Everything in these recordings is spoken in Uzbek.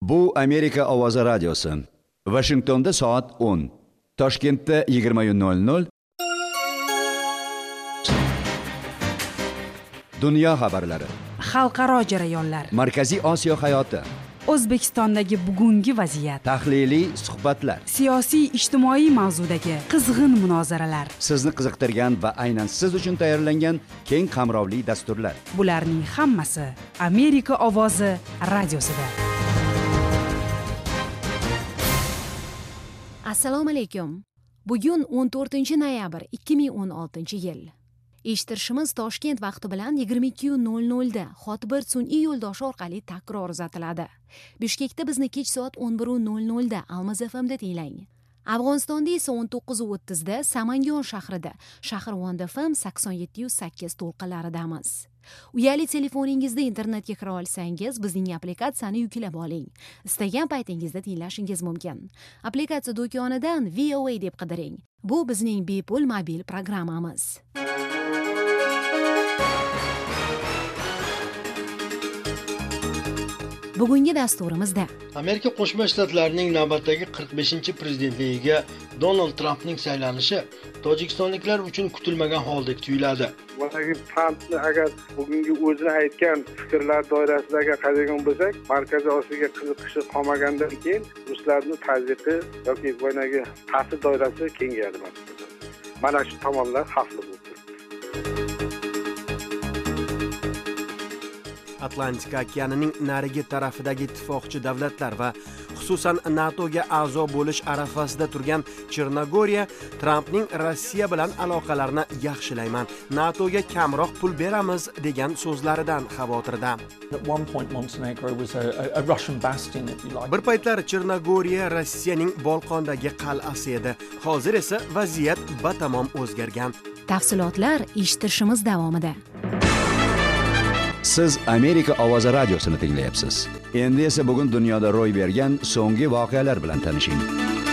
Bu Amerika Ovozi radiosi. Washingtonda soat 10. Toshkentda 20:00. Dunyo xabarlari. Xalqaro jarayonlar. Markaziy Osiyo hayoti. O'zbekistondagi bugungi vaziyat. Tahliliy suhbatlar. Siyosiy, ijtimoiy mavzudagi qizg'in munozaralar. Sizni qiziqtirgan va aynan siz uchun tayyorlangan keng qamrovli dasturlar. Bularning hammasi Amerika Ovozi radiosida. Assalomu alaykum. Bugun 14-noyabr 2016-yil. Eshittirishimiz Toshkent vaqti bilan 22:00 da Xotbir sun'iy yo'ldoshi orqali takror uzatiladi. Bishkekda bizni kech soat 11:00 da Almaz FM'da tinglang. Afg'onistonda esa 19:30 da Samangon shahrida Shahrvonda FM 87.8 to'lqinlaridamiz. Uyali telefoningizda internetga kira olsangiz, bizning applikatsiyani yuklab oling. Istagan paytingizda tinglashingiz mumkin. Applikatsiya do'konidan VOA deb qidiring. Bu bizning bepul mobil programmamiz. Bugungi dasturimizda Amerika Qo'shma Shtatlarining navbatdagi 45-prezidentligiga Donald Trampning saylanishi tojikistonliklar uchun kutilmagan holdek tuyuladi. Trampni agar bugungi o'zini aytgan fikrlar doirasidagi qaraydigan bo'lsak, Markaziy Osiyoga qiziqishi qolmagandan keyin ruslarning tazyiqi yoki bo'ynagi ta'sir doirasi kengayadi. Mana shu tomonlar xavfli bo'ldi. Atlantika okeanining narigi tarafidagi ittifoqchi davlatlar va xususan NATOga a'zo bo'lish arafasida turgan Chernogoriya Trampning Rossiya bilan aloqalarini yaxshilayman, NATOga kamroq pul beramiz degan so'zlaridan xavotirda. Bir paytlar Chernogoriya Rossiyaning Bolqondagi qal'asi edi. Hozir esa vaziyat batamom o'zgargan. Tafsilotlar eshittirishimiz davomida. Siz Amerika Ovozi radiosini tinglayapsiz. Endi esa bugun dunyoda ro'y bergan so'nggi voqealar bilan tanishing.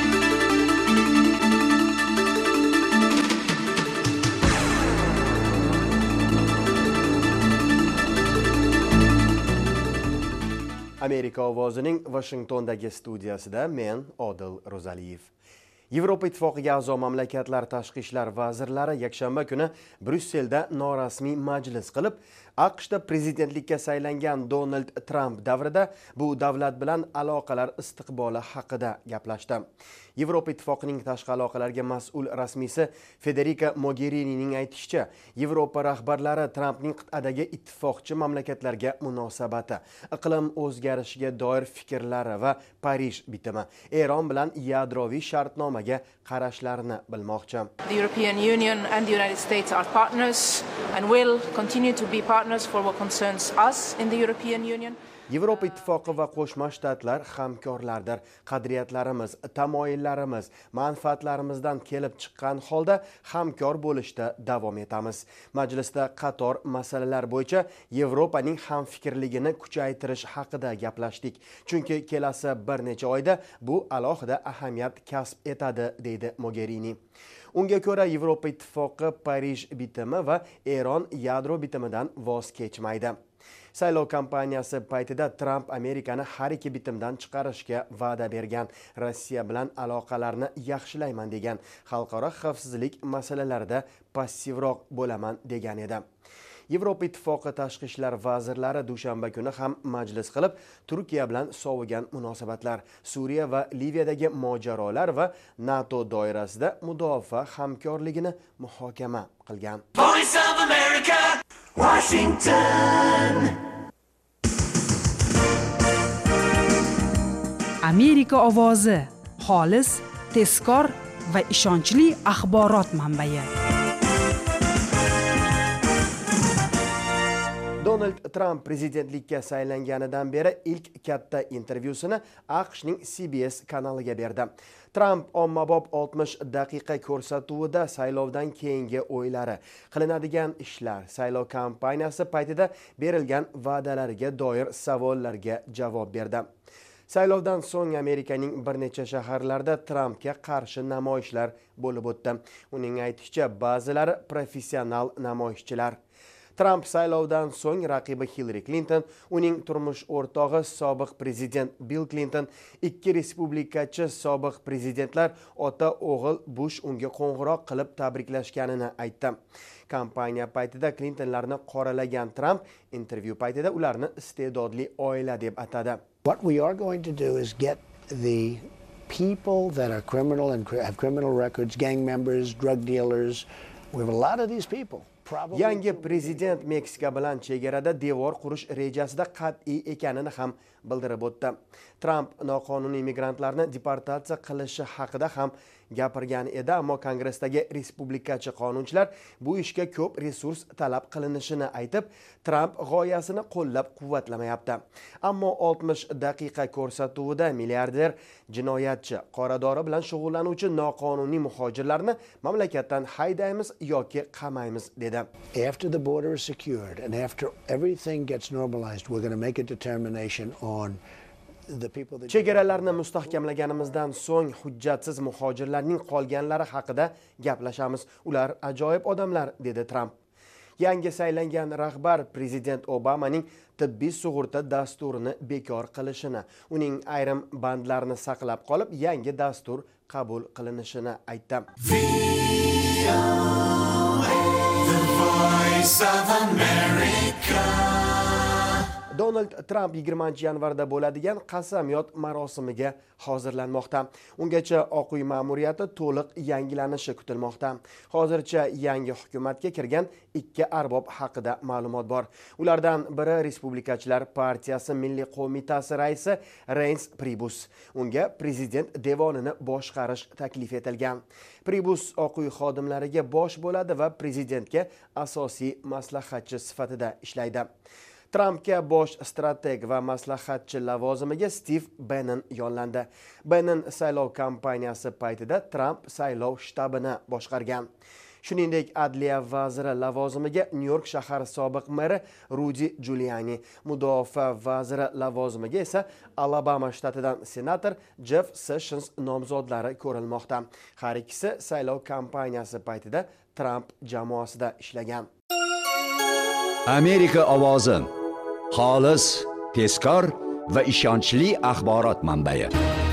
Amerika Ovozining Washingtondagi studiyasida men Odil Ro'zaliyev. Yevropa Ittifoqiga a'zo mamlakatlar tashqi ishlar vazirlari yakshanba kuni Bryusselda norasmiy majlis qilib, AQShda prezidentlikka saylangan Donald Trump davrida bu davlat bilan aloqalar istiqboli haqida gaplashdi. Yevropa Ittifoqining tashqi aloqalarga mas'ul rasmiysi Federica Mogherinining aytishicha, Yevropa rahbarlari Trumpning qit'adagi ittifoqchi mamlakatlarga munosabati, iqlim o'zgarishiga doir fikrlari va Parij bitimi, Eron bilan yadroviy shartnomaga qarashlarini bilmoqchi. The European Union and the United States are partners and will continue to be partners for what concerns us in the European Union. Yevropa Ittifoqi va Qo'shma Shtatlar hamkorlardir. Qadriyatlarimiz, tamoyillarimiz, manfaatlarimizdan kelib chiqqan holda hamkor bo'lishda davom etamiz. Majlisda qator masalalar bo'yicha Yevropaning hamfikrligini kuchaytirish haqida gaplashdik. Chunki kelasi bir necha oyda bu alohida ahamiyat kasb etadi, deydi Mogherini. Unga ko'ra Yevropa Ittifoqi Parij bitimi va Eron yadro bitimidan voz kechmaydi. Saylov kampaniyasi paytida Trump Amerikani har ikki bitimdan chiqarishga va'da bergan, Rossiya bilan aloqalarni yaxshilayman degan, xalqaro xavfsizlik masalalarida passivroq bo'laman degan edi. Yevropa Ittifoqi tashqi ishlar vazirlari dushanba kuni ham majlis qilib, Turkiya bilan sovigan munosabatlar, Suriya va Liviyadagi mojarolar va NATO doirasida mudofaa hamkorligini muhokama qilgan. Voice of America, Washington. Amerika Ovozi, xolis, tezkor va ishonchli axborot manbai. Donald Trump prezidentlikka saylanganidan beri ilk katta intervyusini AQShning CBS kanaliga berdi. Trump ommabop 60 daqiqa ko'rsatuvida saylovdan keyingi o'ylari, qilinadigan ishlar, saylov kampaniyasi paytida berilgan va'dalarga doir savollarga javob berdi. Saylovdan so'ng Amerikaning bir necha shaharlarida Trumpga qarshi namoyishlar bo'lib o'tdi. Uning aytishicha, ba'zilari professional namoyishchilar. Tramp saylovdan so'ng raqibi Hillary Clinton, uning turmush o'rtog'i sobiq prezident Bill Clinton, ikki respublikachi sobiq prezidentlar ota-o'g'il Bush unga qo'ng'iroq qilib tabriklashganini aytdi. Kampaniya paytida Clintonlarni qoralagan Trump intervyu paytida ularni iste'dodli oila deb atadi. What we are going to do is get the people that are criminal and have criminal records, gang members, drug dealers. We have a lot of these people. Yangi prezident Meksika bilan chegarada devor qurish rejasida qat'iy ekanini ham bildirib o'tdi. Trump noqonuniy migrantlarni deportatsiya qilishi haqida ham gapirgan edi, ammo Kongressdagi respublikachi qonunchilar bu ishga ko'p resurs talab qilinishini aytib, Trump g'oyasini qo'llab-quvvatlamayapti. Ammo 60 daqiqa ko'rsatuvida milliarder jinoyatchi, qoradori bilan shug'ullanuvchi noqonuniy muhojirlarni mamlakatdan haydaymiz yoki qamaymiz dedi. After the border is secured and after everything gets normalized, we're going to make a determination on the people that... Chegaralarni mustahkamlaganimizdan so'ng hujjatsiz muhojirlarning qolganlari haqida gaplashamiz. Ular ajoyib odamlar, dedi Trump. Yangi saylangan rahbar prezident Obamaning tibbiy sug'urta dasturini bekor qilishini, uning ayrim bandlarini saqlab qolib, yangi dastur qabul qilinishini aytdi. Donald Trump 20-yanvarda bo'ladigan qasamyod marosimiga hozirlanmoqda. Ungacha Oq uy ma'muriyati to'liq yangilanishi kutilmoqda. Hozircha yangi hukumatga kirgan ikki arbob haqida ma'lumot bor. Ulardan biri Respublikachilar partiyasi Milliy qo'mitasi raisi Reince Priebus. Unga prezident devonini boshqarish taklif etilgan. Priebus Oq uy xodimlariga bosh bo'ladi va prezidentga asosiy maslahatchi sifatida ishlaydi. Trumpga bosh strateg va maslahatchi lavozimiga Steve Bannon yollandi. Bannon saylov kampaniyasi paytida Trump saylov shtabini boshqargan. Shuningdek, adliya vaziri lavozimiga New York shahar sobiq meri Rudy Giuliani, mudofaa vaziri lavozimiga esa Alabama shtatidan senator Jeff Sessions nomzodlari ko'rilmoqda. Har ikkisi saylov kampaniyasi paytida Trump jamoasida ishlagan. Amerika ovozi. Xolis, tezkor va ishonchli axborot manbai.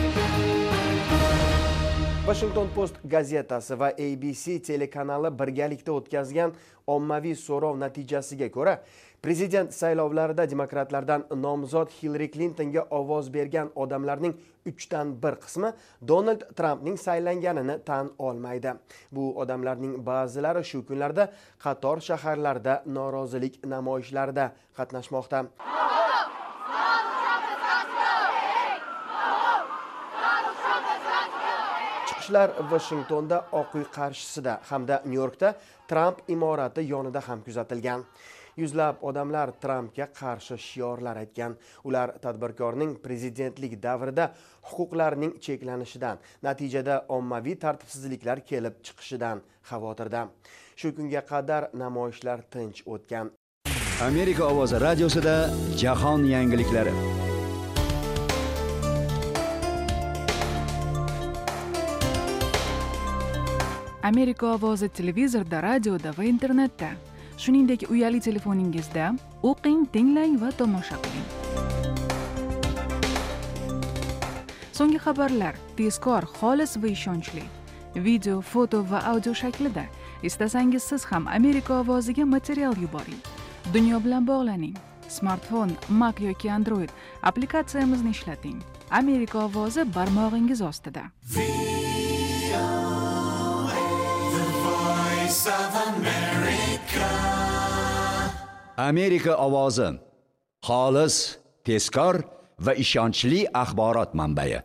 Washington Post gazetasi va ABC telekanali birgalikda o'tkazgan ommaviy so'rov natijasiga ko'ra, prezident saylovlarida demokratlardan nomzod Hillary Clintonga ovoz bergan odamlarning 3dan 1 qismi Donald Trumpning saylanganini tan olmaydi. Bu odamlarning ba'zilari shu kunlarda qator shaharlarda norozilik namoyishlarida qatnashmoqda. Chiqishlar Washingtonda Oq uy qarshisida hamda New Yorkda Trump imorati yonida ham kuzatilgan. Yuzlab odamlar Trumpga qarshi shiorlar aytgan. Ular tadbirkorning prezidentlik davrida huquqlarining cheklanishidan, natijada ommaviy tartibsizliklar kelib chiqishidan xavotirda. Shu kunga qadar namoyishlar tinch o'tgan. Amerika ovozi radiosida jahon yangiliklari. Amerika ovozi televizorda, radioda va internetda. Shuningdek, uyali telefoningizda o'qing, tinglang va tomosha qiling. So'nggi xabarlar tezkor, xolis va ishonchli. Video, foto va audio shaklida. Istasangiz siz ham Amerika ovoziga material yuboring. Dunyo bilan bog'laning. Smartfon, Mac yoki Android applikatsiyamizni ishlating. Amerika ovozi barmog'ingiz ostida. Amerika ovozi. Xolis, tezkor va ishonchli axborot manbai.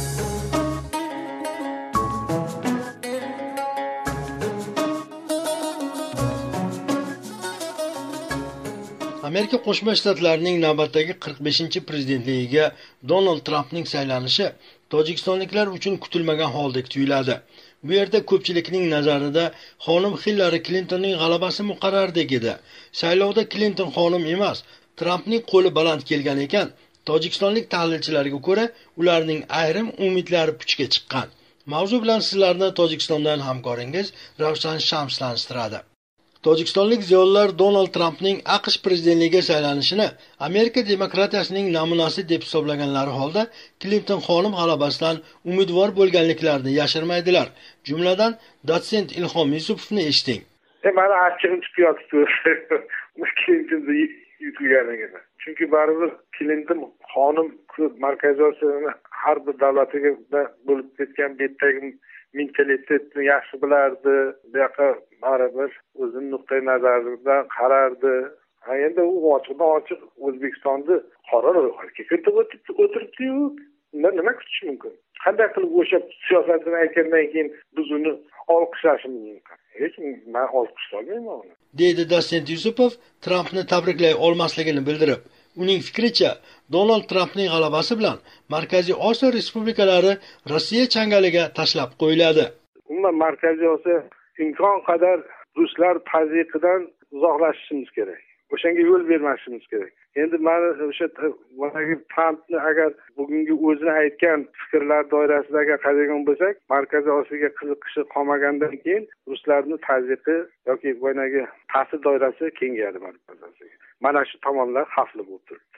Amerika Qo'shma Shtatlarining navbatdagi 45-prezidentligiga Donald Trumpning saylanishi tojikistonliklar uchun kutilmagan holdek tuyuladi. Bu yerda ko'pchilikning nazarida xonim Hillary Clintonning g'alabasi muqarrardek edi. Saylovda Clinton xonim emas, Trumpning qo'li baland kelgan ekan. Tojikistonlik tahlilchilarga ko'ra, ularning ayrim umidlari puchga chiqqan. Mavzu bilan sizlarni Tojikistondan hamkoringiz Ravshan Shams tanishtiradi. Tojikistonlik ziyolilar Donald Trampning AQSh prezidentligiga saylanishini Amerika demokratiyasining namunasi deb hisoblaganlari holda Clinton xonim g'alabasidan umidvor bo'lganliklarini yashirmaydilar. Jumladan, dotsent Ilhom Yusupovni eshiting. Mana achchig'im chiqib yotibdi. Clinton'ni yutganligini. Chunki baribir Clinton xonim Markaziy Osiyoni har bir davlatiga bo'lib ketgan betdagi mentalitetni yaxshi bilardi. Bu yoqqa baribir o'zining nuqtai nazaridan qarardi. Endi u ochiqdan ochiq O'zbekistonni qora ro'yxatga kiritib o'tiribdi-yu. Nima kutish mumkin? Qanday qilib o'sha siyosatini aytgandan keyin biz uni olqishlashimiz mumkin? Hech men olqishlamayman uni. Deydi dotsent Yusupov Trampni tabriklay olmasligini bildirib, uning fikricha Donald Trampning g'alabasi bilan Markaziy Osiyo respublikalari Rossiya changaliga tashlab qo'yiladi. Umuman Markaziy Osiyo imkon qadar ruslar tazyiqidan uzoqlashishimiz kerak. O'shanga yo'l bermasligimiz kerak. Endi mana o'sha Trampni agar bugungi o'zini aytgan fikrlar doirasidagi qaraydigan bo'lsak, Markaziy Osiyoga qiziqishi qolmagandan keyin ruslarning tazyiqi yoki bo'ynagi ta'sir doirasi kengayadi Markaziy Osiyoga. Mana shu tomonlar xavfli bo'lib turibdi.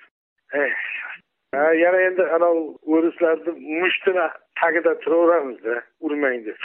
Yana endi ana o'rislarni mushtini tagida turaveramiz-da, urmang deb.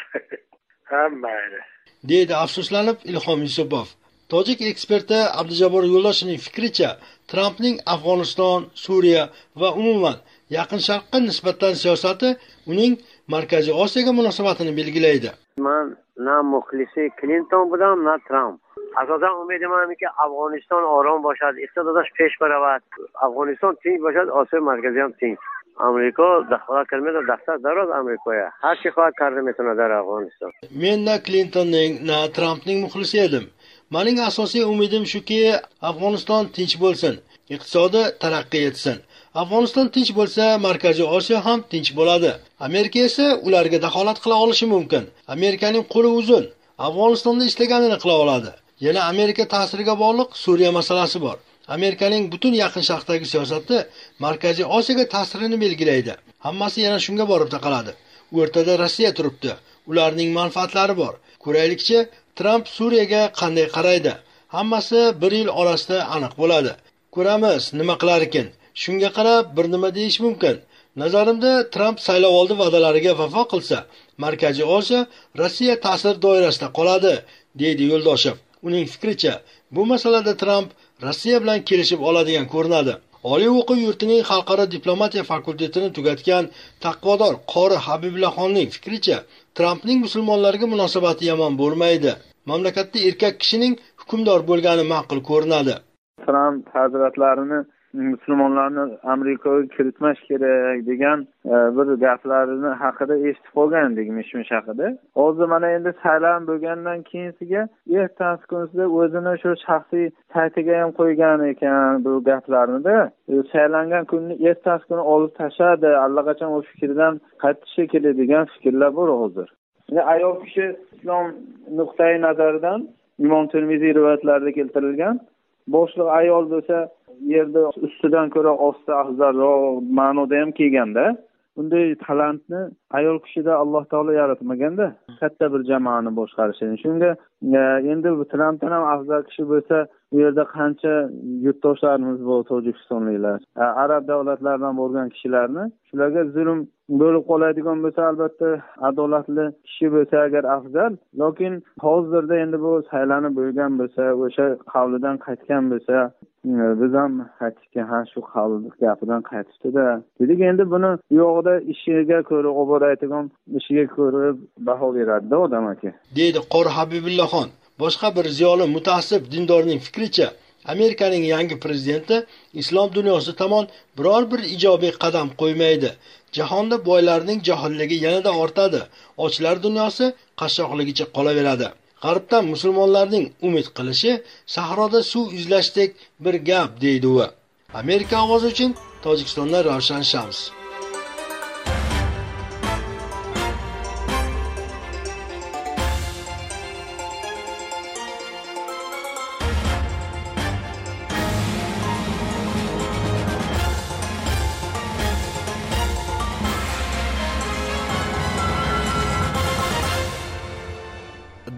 Mayli. Deydi afsuslanib Ilhom Yusupov. Tojik eksperti Abdujabor Yo'ldoshining fikricha, Trampning Afg'oniston, Suriya va umuman Yaqin Sharqqa nisbatan siyosati uning Markaziy Osiyoga munosabatini belgilaydi. Men na muxlisi Clinton bilan, na Trump. Asosan umidimanki Afg'oniston orom boshadi, iqtisodiyotish pesh baravat. Afg'oniston tinch boshadi, Osiyo markazi ham tinch. Amerika daxlat qilmaydi, daxlat daroz Amerikaga. Har şey xabar kardi metona dar Afg'oniston. Men na Clintonning, na Trumpning muxlisi edim. Mening asosiy umidim shuki, Afg'oniston tinch bo'lsin, iqtisodi taraqqiy etsin. Afg'oniston tinch bo'lsa, Markaziy Osiyo ham tinch bo'ladi. Amerika esa ularga daxolat qila olishi mumkin. Amerikaning qo'li uzun. Afg'onistonda istaganini qila oladi. Yana Amerika ta'siriga bog'liq Suriya masalasi bor. Amerikaning butun Yaqin Sharqdagi siyosati Markaziy Osiyoga ta'sirini belgilaydi. Hammasi yana shunga borib taqaladi. O'rtada Rossiya turibdi. Ularning manfaatlari bor. Ko'raylikchi, Trump Suriyaga qanday qaraydi? Hammasi bir yil orasida aniq bo'ladi. Ko'ramiz, nima qilar ekan. Shunga qarab bir nima deyish mumkin. Nazarimda Trump saylovoldi va'dalariga vafo qilsa, Markaziy Osiyo Rossiya ta'sir doirasida qoladi, deydi Yo'ldoshev. Uning fikricha, bu masalada Trump Rossiya bilan kelishib oladigan ko'rinadi. Oliy o'quv yurtining xalqaro diplomatiya fakultetini tugatgan taqvodor qori Habibullaxonning fikricha, Trampning musulmonlarga munosabati yomon bo'lmaydi. Mamlakatda erkak kishining hukmdor bo'lgani ma'qul ko'rinadi. Trump hazratlarini musulmonlarni Amerikaga kiritmash kerak degan bir gaplarini haqida eshitib qolgandik, mish-mish haqida. Hozir mana endi saylan bo'lgandan keyinsiga ertasi kunisida o'zini shu shaxsiy saytiga ham qo'ygan ekan bu gaplarni-da. Saylangan kunni ertasi kuni olib tashladi, allaqachon o'sha fikrdan qaytishi kerak degan fikrlar bor hozir. Ya'ni ayol kishi islom nuqtai nazaridan Imom Termiziy rivoyatlarida keltirilgan boshliq ayol bo'lsa yerda ustidan ko'ra osti afzalroq ma'noda ham kelganda, bunday talantni ayol kishida Alloh taolo yaratmaganda, katta bir jamoani boshqarishini. Shunga endi bu Trampdan ham afzal kishi bo'lsa, bu yerda qancha yurtdoshlarimiz bor, tojikistonliklar, arab davlatlaridan bo'lgan kishilarni, shularga zulm bo'lib qoladigan bo'lsa, albatta adolatli kishi bo'lsa agar afzal. Lekin hozirda endi bu saylanib bo'lgan bo'lsa, o'sha qavlidan qaytgan bo'lsa, biz ham qaytishga shu qavllik gapidan qaytishdi-da. Dedik endi buni bu yoqda ishiga ko'ra, oboraydigan ishiga ko'ra baho beradi-da odam aka. Deydi qori Habibullaxon. Boshqa bir ziyoli mutaassib dindorning fikricha, Amerikaning yangi prezidenti islom dunyosi tomon biror bir ijobiy qadam qo'ymaydi. Jahonda boylarning johilligi yanada ortadi. Ochlar dunyosi qashshoqligicha qolaveradi. G'arbdan musulmonlarning umid qilishi sahroda suv izlashdek bir gap, deydi u. Amerika ovozi uchun Tojikistondan Ravshan Shams.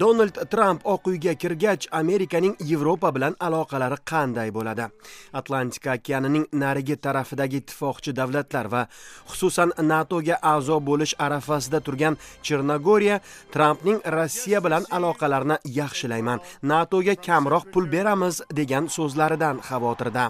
Donald Trump Oq uyga kirgach, Amerikaning Yevropa bilan aloqalari qanday bo'ladi? Atlantika okeanining narigi tarafidagi ittifoqchi davlatlar va xususan NATOga a'zo bo'lish arafasida turgan Chernogoriya Trumpning Rossiya bilan aloqalarini yaxshilayman, NATOga kamroq pul beramiz degan so'zlaridan xavotirda.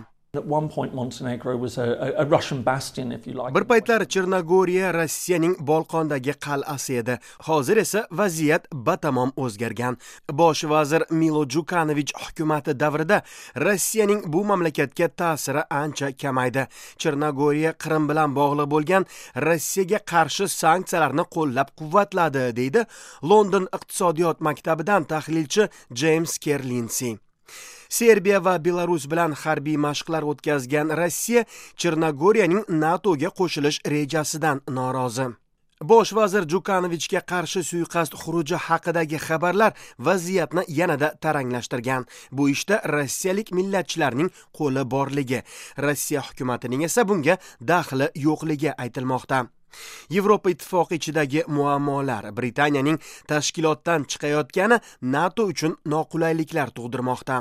Bir paytlar Chernogoriya Rossiyaning Bolqondagi qal'asi edi. Hozir esa vaziyat batamom o'zgargan. Bosh vazir Milo Djukanovich hukumati davrida Rossiyaning bu mamlakatga ta'siri ancha kamaydi. Chernogoriya Qrim bilan bog'liq bo'lgan Rossiyaga qarshi sanksiyalarni qo'llab-quvvatladi, deydi London iqtisodiyot maktabidan tahlilchi James Kerlinsi. Serbiya va Belarus bilan harbiy mashqlar o'tkazgan Rossiya Chernogoriyaning NATOga qo'shilish rejasidan norozi. Bosh vazir Djukanovichga qarshi suiqasd xuruji haqidagi xabarlar vaziyatni yanada taranglashtirgan. Bu ishda rossiyalik millatchilarning qo'li borligi, Rossiya hukumatining esa bunga daxli yo'qligi aytilmoqda. Yevropa ittifoqi ichidagi muammolar Britaniyaning tashkilotdan chiqayotgani NATO uchun noqulayliklar tug'dirmoqda.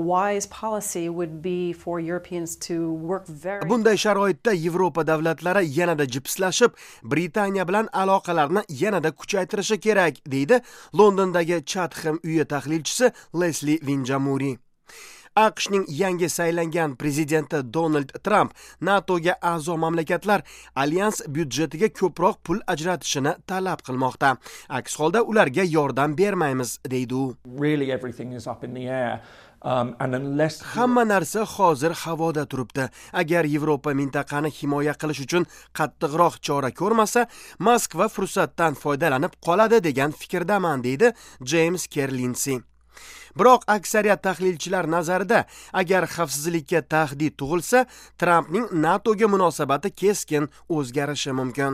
Bunday sharoitda Yevropa davlatlari yanada jipslashib, Britaniya bilan aloqalarni yanada kuchaytirishi kerak, deydi Londondagi Chatham uyi tahlilchisi Leslie Vinjamuri. AQShning yangi saylangan prezidenti Donald Trump NATOga a'zo mamlakatlar alyans byudjetiga ko'proq pul ajratishini talab qilmoqda. Aks holda ularga yordam bermaymiz, deydi u. Hamma narsa hozir havoda turibdi. Agar Yevropa mintaqani himoya qilish uchun qattiqroq chora ko'rmasa, Moskva fursatdan foydalanib qoladi degan fikrdaman, deydi James Kerlinsi. Biroq aksariyat tahlilchilar nazarida, agar xavfsizlikka tahdid tug'ilsa, Trumpning NATOga munosabati keskin o'zgarishi mumkin.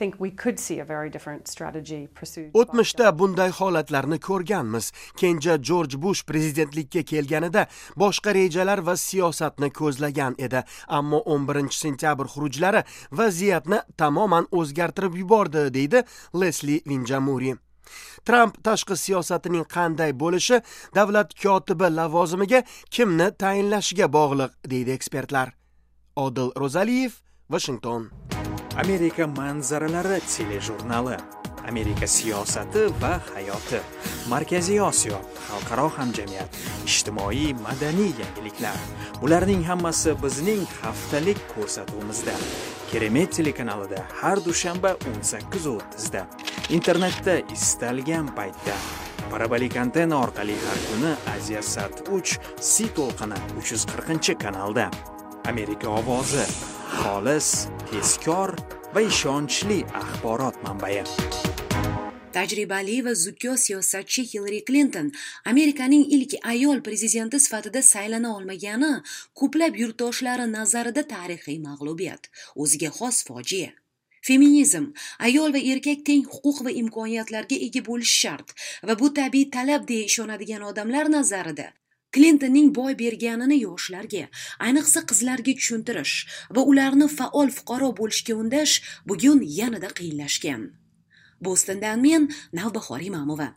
O'tmishda bunday holatlarni ko'rganmiz. Kenja George Bush prezidentlikka kelganida boshqa rejalar va siyosatni ko'zlagan edi, ammo 11-sentyabr xurujlari vaziyatni tamoman o'zgartirib yubordi, deydi Leslie Vinjamuri. Trump tashqi siyosatining qanday bo'lishi davlat kotibi lavozimiga kimni tayinlashiga bog'liq, deydi ekspertlar. Odil Rozaliyev, Washington. Amerika manzaralari telejurnali. Amerika siyosati va hayoti. Markaziy Osiyo, xalqaro hamjamiyat, ijtimoiy madaniy yangiliklar. Bularning hammasi bizning haftalik ko'rsatuvimizda. Keremet telekanalida har dushanba 18:30 da. Internetda istalgan paytda. Parabolik antenna orqali har kuni Aziasat 3 C to'lqini 340-kanalda. Amerika ovozi, xolis, tezkor va ishonchli axborot manbai. Tajribali va zukko siyosatchi Hillary Clinton Amerikaning ilk ayol prezidenti sifatida saylana olmagani ko'plab yurtdoshlari nazarida tarixiy mag'lubiyat, o'ziga xos fojia. Feminizm, ayol va erkak teng huquq va imkoniyatlarga ega bo'lishi shart va bu tabiiy talab deya ishonadigan odamlar nazarida Clintonning boy berganini yoshlarga, ayniqsa qizlarga tushuntirish va ularni faol fuqaro bo'lishga undash bugun yanada qiyinlashgan. Bostondan men Navbahor Imamova.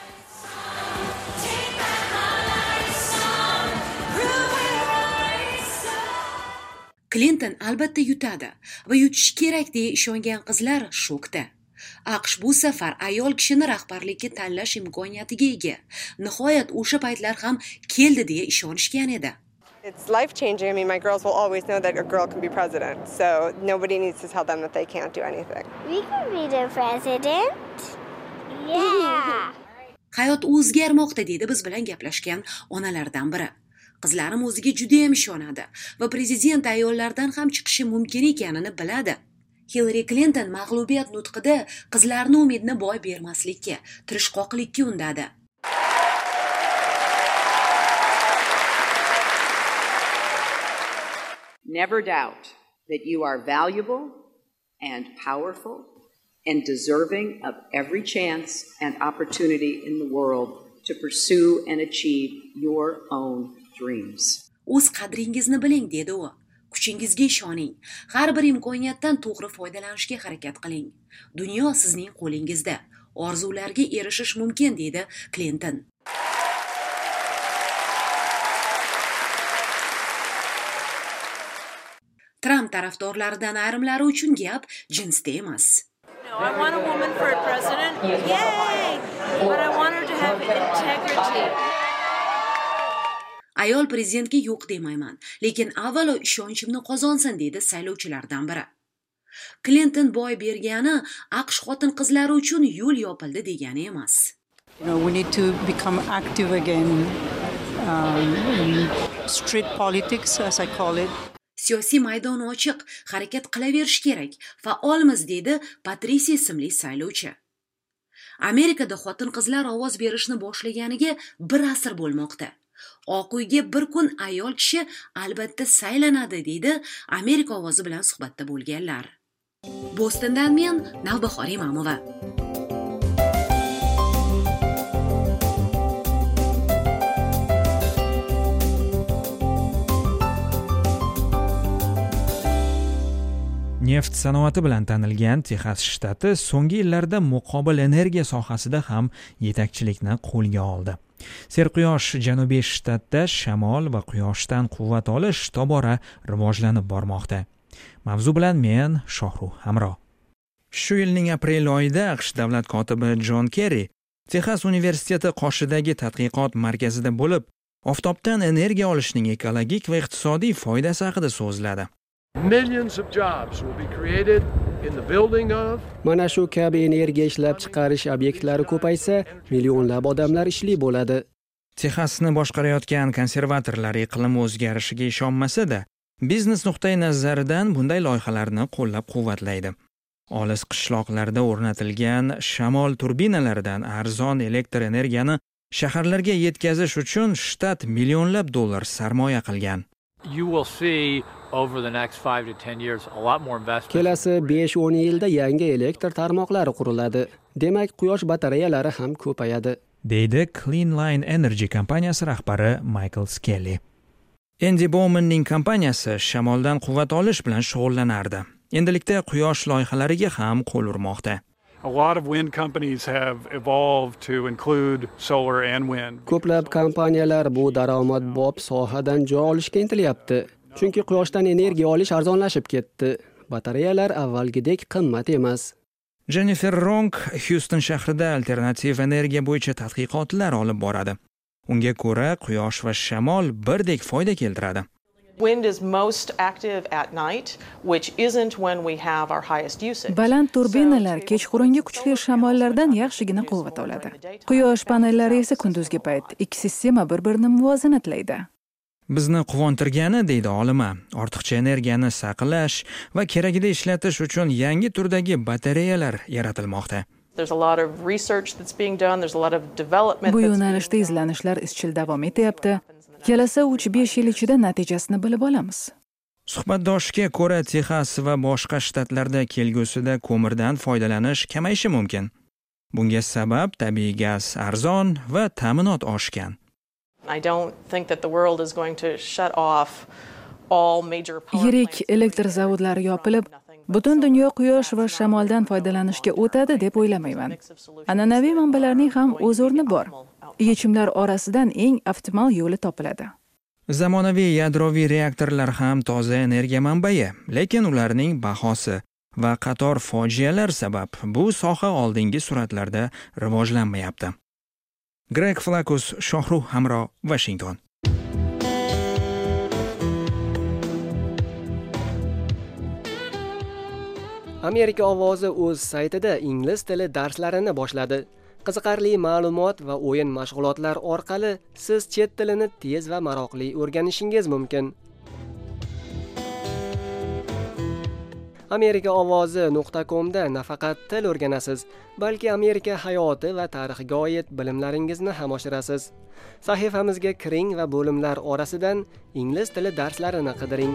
Clinton albatta yutadi va yutishi kerak deya ishongan qizlar shokda. AQSh bu safar ayol kishini rahbarlikka tanlash imkoniyatiga ega. Nihoyat o'sha paytlar ham keldi deya ishonishgan edi. It's life-changing. I mean, my girls will always know that a girl can be president, so nobody needs to tell them that they can't do anything. We can be the president. Yeah. Hayot o'zgarmoqda deydi biz bilan gaplashgan onalardan biri. Qizlarim o'ziga juda ham ishonadi va prezident ayollardan ham chiqishi mumkin ekanini biladi. Hillary Clinton mag'lubiyat nutqida qizlarning umidini boy bermaslikka, tirishqoqlikka undadi. Never doubt that you are valuable and powerful and deserving of every chance and opportunity in the world to pursue and achieve your own dreams. O'z qadringizni biling, dedi u. Kuchingizga ishoning. Har bir imkoniyatdan to'g'ri foydalanishga harakat qiling. Dunyo sizning qo'lingizda. orzularga erishish mumkin, deydi Klinton. Trump tarafdorlaridan ayrimlari uchun gap jinsda emas. I want a woman for a president. Yay! But I want her to have integrity. Ayol prezidentga yo'q demayman, lekin avvalo ishonchimni qozonsin, deydi saylovchilardan biri. Clinton boy bergani AQSh xotin-qizlari uchun yo'l yopildi degani emas. We need to become active again. Street politics, as I call it. Siyosiy maydon ochiq, harakat qilaverish kerak. Faolmiz, deydi Patricia ismli saylovchi. Amerikada xotin-qizlar ovoz berishni boshlaganiga 1 asr bo'lmoqda. Oq uyga bir kun ayol kishi albatta saylanadi, deydi Amerika ovozi bilan suhbatda bo'lganlar. Bostondan men Navbahor Imamova. Neft sanoati bilan tanilgan Texas shtati so'nggi yillarda muqobil energiya sohasida ham yetakchilikni qo'lga oldi. Serquyosh janubiy shtatda shamol va quyoshdan quvvat olish tobora rivojlanib bormoqda. Mavzu bilan men Shohruh Hamro. Shu yilning aprel oyida AQSh davlat kotibi John Kerry Texas universiteti qoshidagi tadqiqot markazida bo'lib, oftobdan energiya olishning ekologik va iqtisodiy foydasi haqida so'zladi. Millions of jobs will be created in the building of. Mana shu kabi energiya ishlab chiqarish obyektlari ko'paysa, millionlab odamlar ishli bo'ladi. Texasni boshqarayotgan konservatorlar iqlim o'zgarishiga ishonmasa-da, biznes nuqtai nazaridan bunday loyihalarni qo'llab-quvvatlaydi. Olis qishloqlarda o'rnatilgan shamol turbinalaridan arzon elektr energiyani shaharlarga yetkazish uchun shtat millionlab dollar sarmoya qilgan. You will see over the next 5 to 10 years a lot more investment. Kelasi 5-10 yilda yangi elektr tarmoqlari quriladi. Demak, quyosh batareyalari ham ko'payadi, deydi Clean Line Energy kompaniyasi rahbari Michael Skelly. Andy Bowmanning kompaniyasi shamoldan quvvat olish bilan shug'ullanardi. Endilikda quyosh loyihalariga ham qo'l urmoqda. A lot of wind companies have evolved to include solar and wind. Ko'plab kompaniyalar bu daromadbop sohadan joy olishga intilyapti. Chunki quyoshdan energiya olish arzonlashib ketdi. Batareyalar avvalgidek qimmat emas. Jennifer Ronk Houston shahrida alternativ energiya bo'yicha tadqiqotlar olib boradi. Unga ko'ra, quyosh va shamol birdek foyda keltiradi. Wind is most active at night, which isn't when we have our highest usage. Baland turbinalar kechqurungi kuchli shamollardan yaxshigina quvvat oladi. Quyosh panellari esa kunduzgi payt ikki sistema bir-birini muvozanatlaydi. Bizni quvontirgani, deydi olima, ortiqcha energiyani saqlash va keragida ishlatish uchun yangi turdagi batareyalar yaratilmoqda. There's a lot of research that's being done, there's a lot of development. Bu yo'nalishda izlanishlar izchil davom etyapti. Kelasi 3-5 yil ichida natijasini bilib olamiz. Suhbatdoshga ko'ra, Texas va boshqa shtatlarda kelgusida ko'mirdan foydalanish kamayishi mumkin. Bunga sabab tabiiy gaz arzon va ta'minot oshgan. I don't think that the world is going to shut off all major power Yirik elektr zavodlari yopilib, butun dunyo quyosh va shamoldan foydalanishga o'tadi deb o'ylamayman. An'anaviy manbalarning ham o'z o'rni bor. Yechimlar orasidan eng optimal yo'li topiladi. Zamonaviy yadroviy reaktorlar ham toza energiya manbai, lekin ularning bahosi va qator fojialar sabab bu soha oldingi sur'atlarda rivojlanmayapti. Greg Flakus, Shohruh Hamro, Washington. Amerika ovozi o'z saytida ingliz tili darslarini boshladi. Qiziqarli ma'lumot va o'yin mashg'ulotlar orqali siz chet tilini tez va maroqli o'rganishingiz mumkin. amerikaovozi.comda nafaqat til o'rganasiz, balki Amerika hayoti va tarixiga oid bilimlaringizni ham oshirasiz. Sahifamizga kiring va bo'limlar orasidan ingliz tili darslarini qidiring.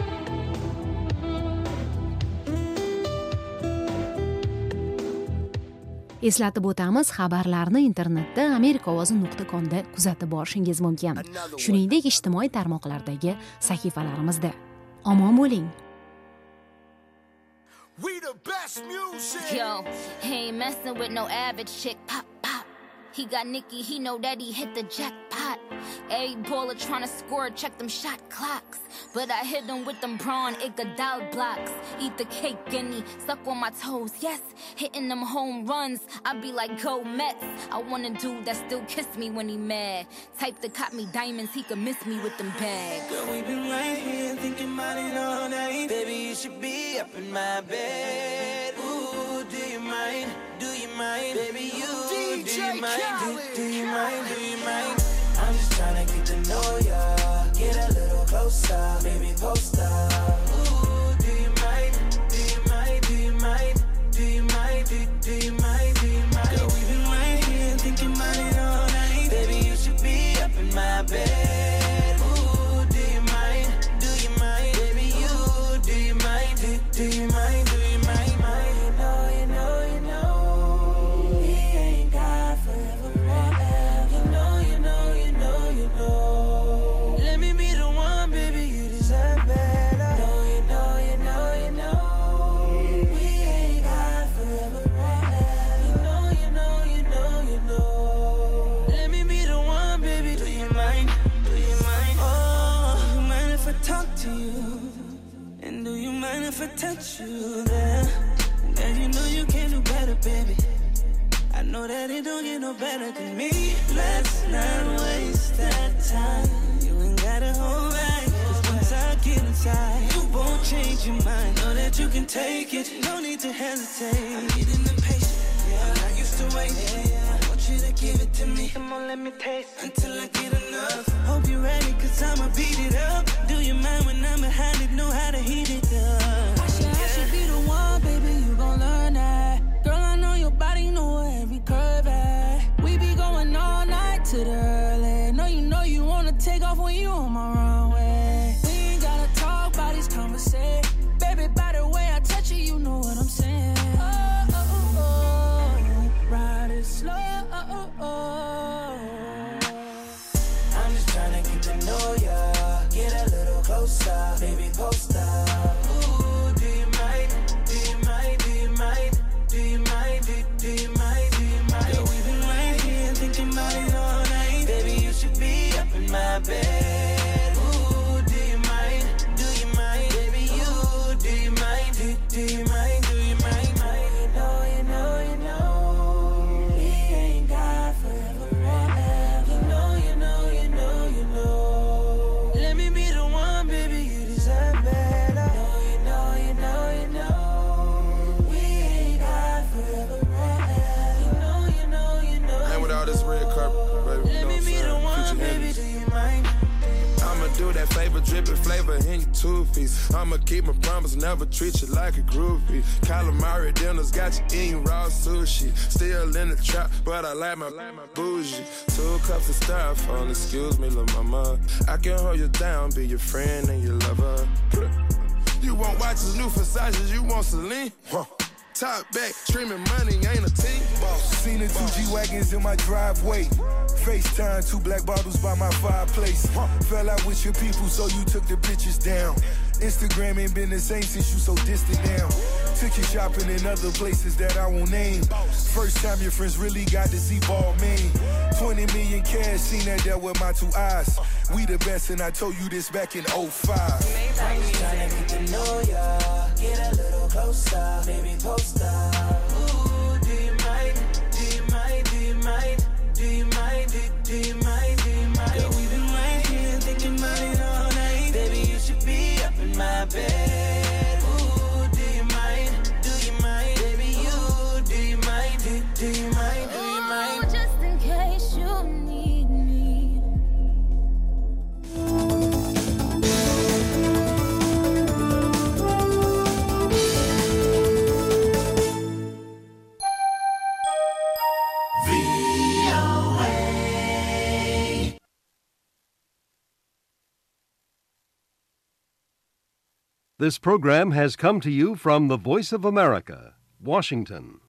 Eslatib o'tamiz, xabarlarni internetda amerikaovozi.comda kuzatib borishingiz mumkin. Shuningdek, ijtimoiy tarmoqlardagi sahifalarimizda. Omon bo'ling. the best music. Yo, he ain't messing with no average chick. Pop, pop. He got Nicky, he know that he hit the jackpot. Every baller tryna score, check them shot clocks. But I hit him with them brawn Iguodala blocks. Eat the cake and he suck on my toes, yes. Hitting them home runs, I be like, go Mets. I want a dude that still kiss me when he mad. Type that caught me diamonds, he could miss me with them bags. Girl, we been right here thinking about it all night. Baby, you should be up in my bed. Ooh, do you mind? Do you mind? Baby, you DJ do you mind? Do you mind? Do you mind? I'm just tryna get to know ya. Get a little closer, baby, post up. Ooh, do you mind? Do you mind? Do you mind? Do you mind? Do you mind? Do you mind? Girl, we've been right here thinking about it all night. Baby, you should be up in my bed. Ooh, do you mind? Do you mind? Baby, you do you mind? Do you mind? Do you mind? You know, we ain't got forever. You know. Let me be the one, baby, you deserve better. You know. We ain't got forever. You know. Let me be the one, baby. Do you mind? Do you mind? Oh, do you mind if I talk to you? And do you mind if I touch you there? And you know you can do better, baby. I know that it don't get no better than me. Let's not waste that time. You ain't gotta hold back, 'cause once I get inside, you won't change your mind. Know that you can take it, no need to hesitate. I'm getting impatient, yeah, I'm not used to waiting. I want you to give it to me, come on, let me taste until I get enough. Hope you're ready, 'cause I'ma beat it up. Do you mind when I'm behind it, know how to heat it up? I should be the one, baby, you gon' learn that. Girl, I know your body, know every curve at. We be going all night to the early. No, you know you wanna take off when you on my runway. We ain't gotta talk about these conversations. Baby, by the way I touch you, you know what I'm saying. Oh, ride it slow. I'm just tryna get to know ya. Get a little closer, baby, post up. Ooh, do you mind? Do you mind? Do you mind? Do you mind? Do you mind? Do you mind? Girl, we've been right here thinking about it all night. Baby, you should be up in my bed. Ooh, do you mind? Do you mind? Baby, you do you mind? Do you mind? Do you mind? You know. We ain't got forever. You know. Let me be the one, baby, you deserve better. You know. We ain't got forever. You know. And with all this red carpet, baby, let me be the one, baby, do you mind? I'ma do that flavor, dripping flavor in your two-piece. I'ma keep my promise, never treat you like a groupie. Calamari dinners got you eating raw sushi. Still in the trap, but I like my bougie. 2 cups of styrofoam, excuse me, lil' mama. I can hold you down, be your friend and your lover. You won't watch his new Versace, you want Celine? Top back, streaming money, ain't a team boss. Seen the 2 G-Wagons in my driveway. FaceTime, 2 black bottles by my fireplace. Fell out with your people, so you took the pictures down. Instagram ain't been the same since you so distant now. Took you shopping in other places that I won't name. First time your friends really got to see ball man. 20 million cash, seen that there with my 2 eyes. We the best, and I told you this back in 05. I'm just trying to get to know ya. Get a little closer, baby, post up. Ooh, do you mind? Do you mind? Do you mind? Do you mind? Do you mind? Do you mind? Girl, we've been right here thinking about it all night. Baby, you should be up in my bed. Ooh, do you mind? Do you mind? Baby, you do you mind? Do you mind? Do you mind? Oh, just in case you need me. This program has come to you from the Voice of America, Washington.